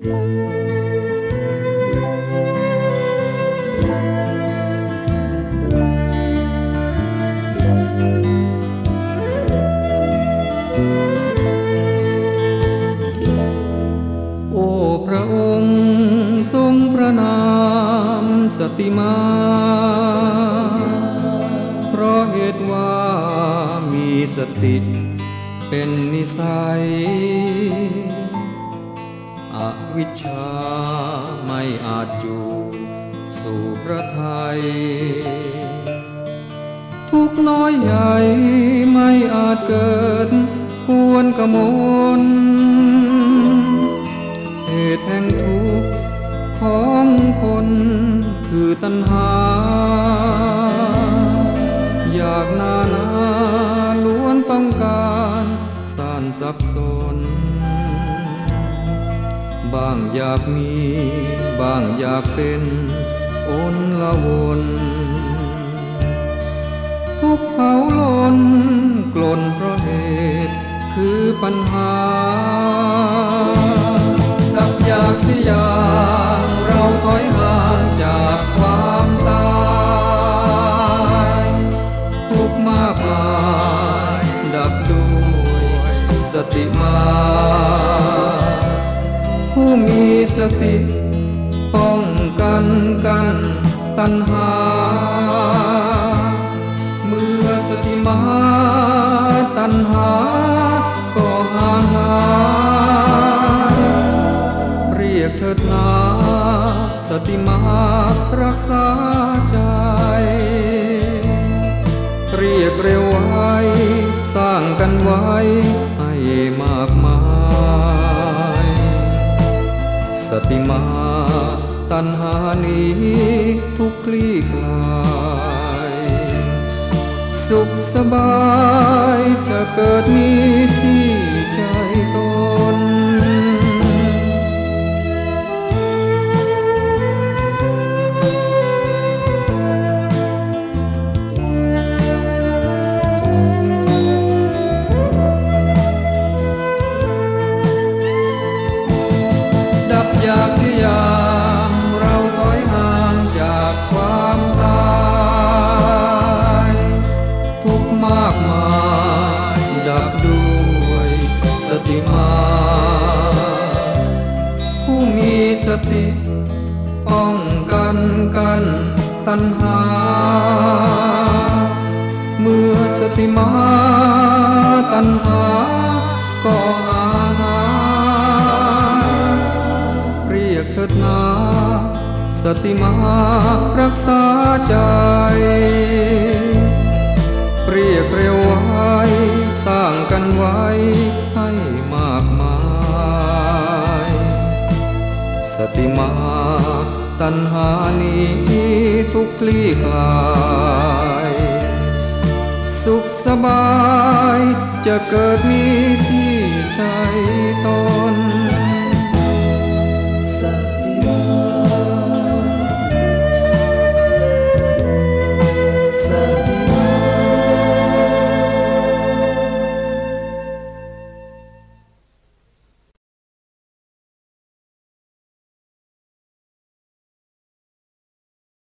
โอ้พระองค์ทรงพระนามสติมาเพราะเหตุว่ามีสติเป็นนิสัยอวิชชาไม่อาจอยู่สู่พระทัยทุกข์น้อยใหญ่ไม่อาจเกิดกวนกมลเหตุแห่งทุกข์ของคนคือตัณหาอยากนาล้วนต้องการสร้างสับสนบางอยากมีบางอยากเป็นอนละวนทุกข์เผาล้นกลนเพราะเหตุคือปัญหาดับอยากเสียอย่างเราถอยห่างจากความตายทุกข์มากมายดับด้วยสติมาผู้มีสติป้องกันตัณหาเมื่อสติมาตัณหาก็ห่างหายเรียกเถิดนาสติมารักษาใจเรียกเร็วไว้สร้างกันไว้ให้มากมายสติมาตัณหานี้ทุกข์คลี่คลายสุขสบายจะเกิดมีที่ใจตนดับอยากเสียอย่างเราถอยห่างจากความตายทุกข์มากมายดับด้วยสติมาผู้มีสติป้องกันตัณหาเมื่อสติมาตัณหาก็หายเรียกเถิดนาสติมารักษาใจเรียกเร็วไว้สร้างกันไว้ให้มากมายสติมาตัณหานี้ทุกข์คลี่คลายสุขสบายจะเกิดมีที่ใจตน